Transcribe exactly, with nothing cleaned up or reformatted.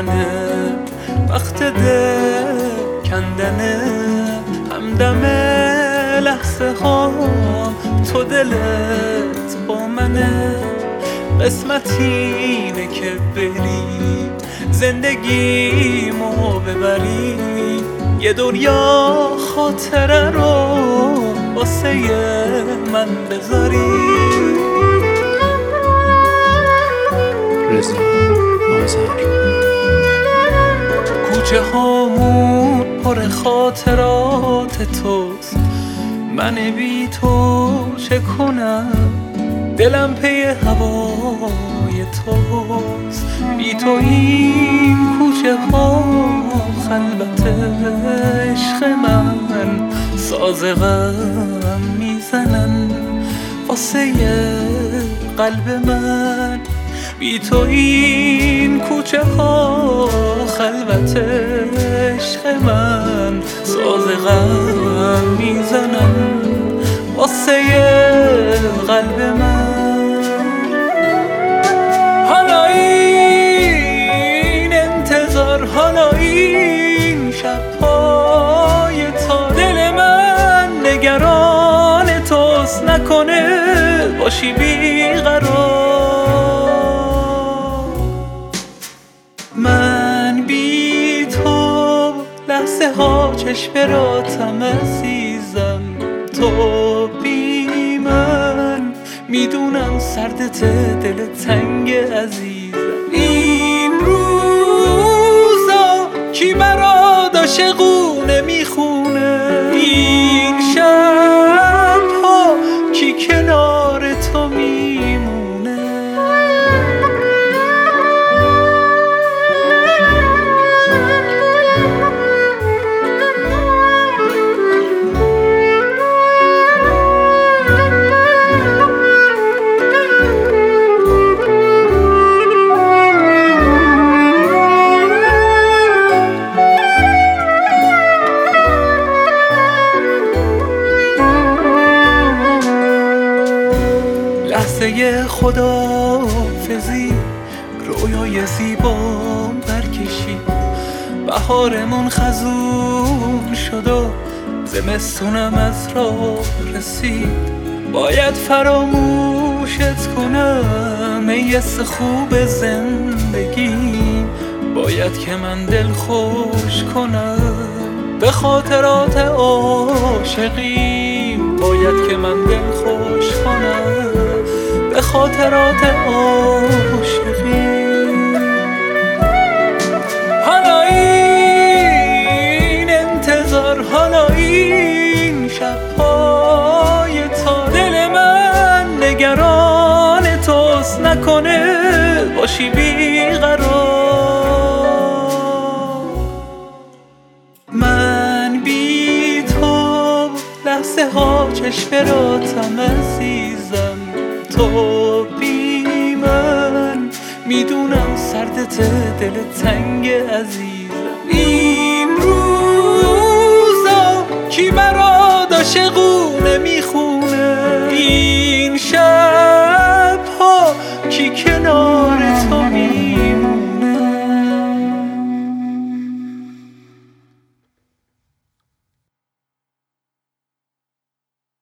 منه، وقت دل کندنه، همدم لحظه ها تو دلت با منه. قسمت اینه که بری زندگیمو ببری، یه دنیا خاطره رو واسه من بذاری. رضا آذر. کوچه هامون پر خاطرات توست، من بی تو چه کنم؟ دلم پی هوای توست، بی تو این کوچه ها خلوت عشق من، ساز غم میزنن واسه قلب من. بی تو این کوچه ها خلوت عشق من، ساز غم میزنن واسه قلب من. حالا این انتظار، حالا این شب‌های تا دل من نگران توست، نکنه باشی بیقرار. من بی تو لحظه ها چشم راتم عزیزم، تو بی من میدونم سردت دل تنگ عزیزم. این روزا کی برات عاشقونه میخونه، این شب ها کی کنار تو میمونه. لحظه خداحافظی رویای زیبا برکشی، بهارمون خزون شد و زمستونم از راه رسید. باید فراموشت کنم ای حس خوب زندگی، باید که من دل خوش کنم به خاطرات عاشقی، باید که من دل خوش کنم به خاطرات عاشقی. حالا این انتظار، حالا این شب‌های تا دل من نگران توست، نکنه باشی بیقرار. من بی تو لحظه ها چشم راتم عزیزم، تو بی من میدونم سردت دل تنگ عزیزم. این روزا کی برات عاشقونه میخونه، این شب ها کی کنار